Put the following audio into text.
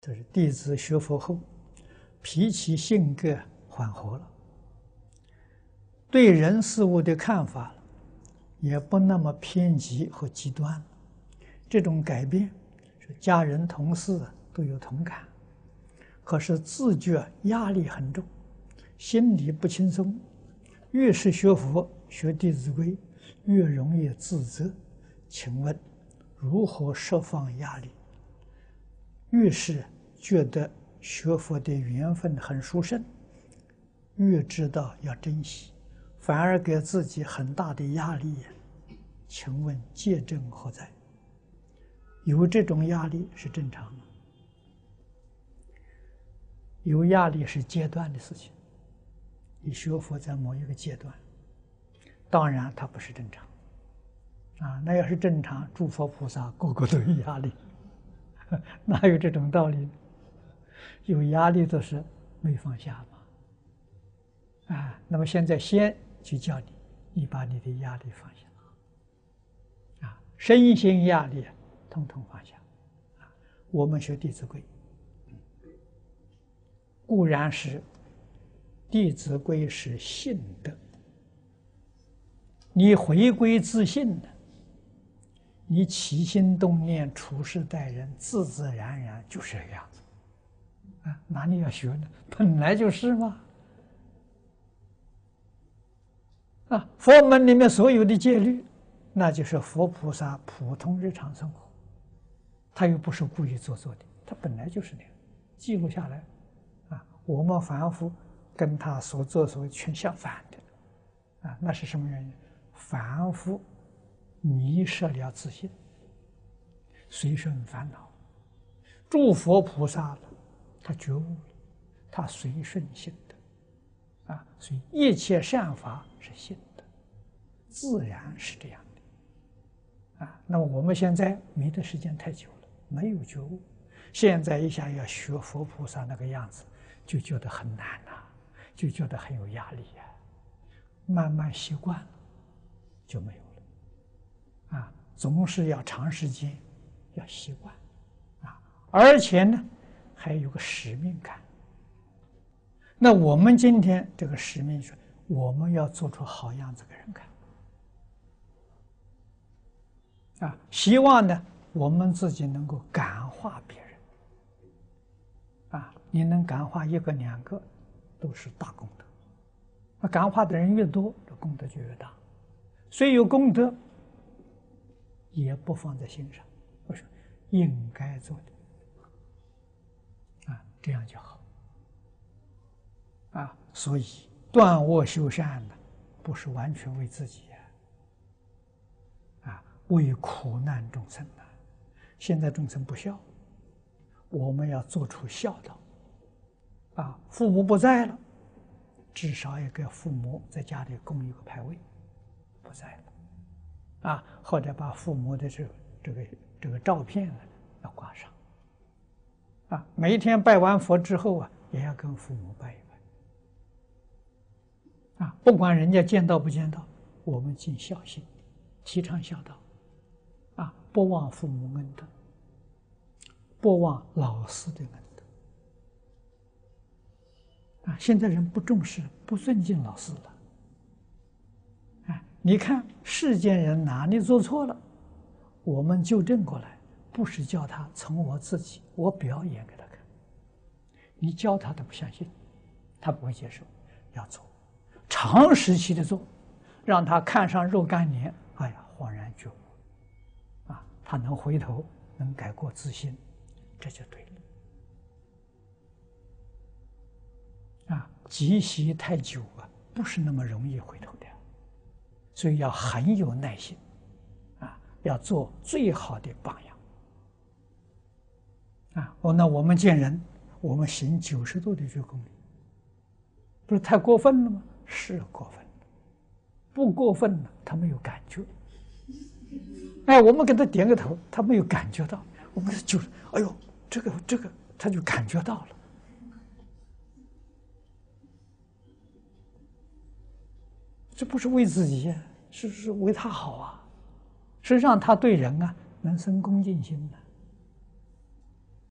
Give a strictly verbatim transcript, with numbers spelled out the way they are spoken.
这是弟子学佛后，脾气性格缓和了，对人事物的看法也不那么偏激和极端了。这种改变，是家人同事都有同感。可是自觉压力很重，心里不轻松。越是学佛学《弟子规》，越容易自责。请问如何释放压力？越是觉得学佛的缘分很殊胜，越知道要珍惜，反而给自己很大的压力。请问戒正何在？有这种压力是正常的，有压力是阶段的事情。你学佛在某一个阶段，当然它不是正常啊。那要是正常，诸佛菩萨个个都有压力，哪有这种道理？有压力都是没放下嘛。啊，那么现在先去教你，你把你的压力放下，啊，身心压力统统放下。啊，我们学《弟子规》，固然是《弟子规》是信德，你回归自信的，你起心动念、处事待人，自自然然就是这个样子。啊，哪里要学呢？本来就是嘛。啊，佛门里面所有的戒律，那就是佛菩萨普通日常生活，他又不是故意做作的，他本来就是那样，记录下来。啊，我们凡夫跟他所作所为全相反的。啊，那是什么原因？凡夫迷失了自信，随顺烦恼。诸佛菩萨了，他觉悟了，他随顺性德。啊，所以一切善法是性德，自然是这样的。啊，那么我们现在迷的时间太久了，没有觉悟，现在一下要学佛菩萨那个样子，就觉得很难呐，就觉得很有压力呀。慢慢习惯了，就没有了。啊，总是要长时间，要习惯。啊，而且呢，还有个使命感。那我们今天这个使命是，我们要做出好样子给人看。啊，希望呢，我们自己能够感化别人。啊，你能感化一个两个，都是大功德。那感化的人越多，这功德就越大。虽有功德，也不放在心上。我说应该做的，啊，这样就好。啊，所以断恶修善呢，不是完全为自己啊，啊，为苦难众生啊。现在众生不孝，我们要做出孝道。啊，父母不在了，至少也给父母在家里供一个牌位。不在了，啊，或者把父母的这这个这个照片呢要挂上。啊，每一天拜完佛之后啊，也要跟父母拜一拜。啊，不管人家见到不见到，我们尽孝心，提倡孝道。啊，不忘父母恩德，不忘老师的恩德。啊，现在人不重视，不尊敬老师了。啊，你看世间人哪里做错了，我们纠正过来，不是叫他从我自己，我表演给他看。你教他，他不相信，他不会接受，要做。长时期的做，让他看上若干年，哎呀，恍然觉悟，啊，他能回头，能改过自新，这就对了。啊，积习太久啊，不是那么容易回头的，所以要很有耐心，啊，要做最好的榜样。啊，哦，那我们见人，我们行九十度的鞠躬，不是太过分了吗？是过分，不过分了，他没有感觉。哎，我们给他点个头，他没有感觉到。我们就是，哎呦，这个这个，他就感觉到了。这不是为自己呀，是是为他好啊，是让他对人啊能生恭敬心的。